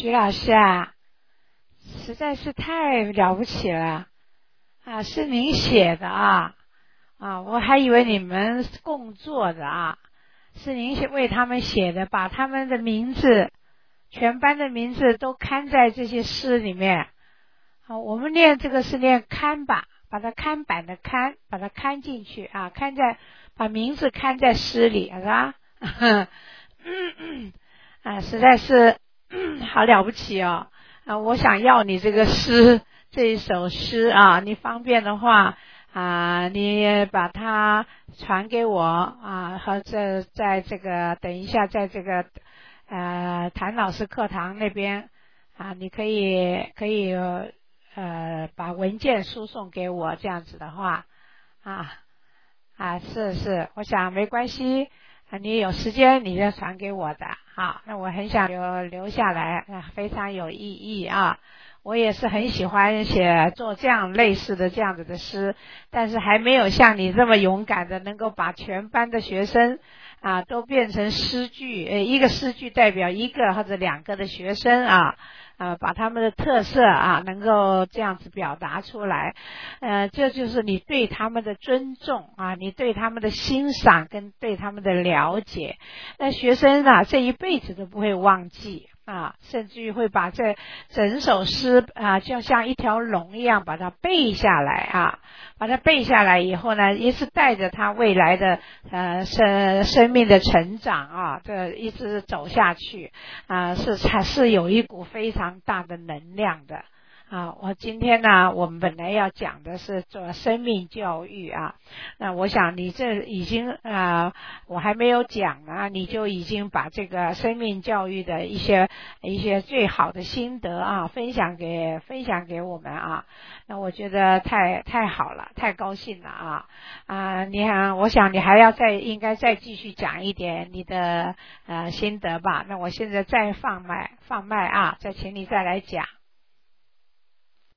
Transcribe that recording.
徐老师啊，实在是太了不起了啊！是您写的啊，我还以为你们共作的啊，是您为他们写的，把他们的名字，全班的名字都刊在这些诗里面。我们念这个是念刊吧，把它刊版的刊，把它刊进去啊，把名字刊在诗里，是吧？实在是好了不起哦！我想要你这个诗，这一首诗啊，你方便的话你把它传给我啊，或者在这个等一下在这个谭老师课堂那边你可以把文件输送给我，这样子的话是，我想没关系。你有时间你就传给我的，好，那我很想留下来，非常有意义啊！我也是很喜欢做这样类似的这样子的诗，但是还没有像你这么勇敢的能够把全班的学生都变成诗句，一个诗句代表一个或者两个的学生把他们的特色能够这样子表达出来，这就是你对他们的尊重你对他们的欣赏跟对他们的了解，那学生这一辈子都不会忘记甚至于会把这整首诗就像一条龙一样把它背下来把它背下来以后呢，也是带着他未来的生命的成长这一直走下去是有一股非常大的能量的我今天呢，我们本来要讲的是做生命教育那我想你这已经我还没有讲你就已经把这个生命教育的一些最好的心得分享给我们那我觉得太好了，太高兴了你看，我想你还要应该再继续讲一点你的心得吧。那我现在再放麦再请你再来讲。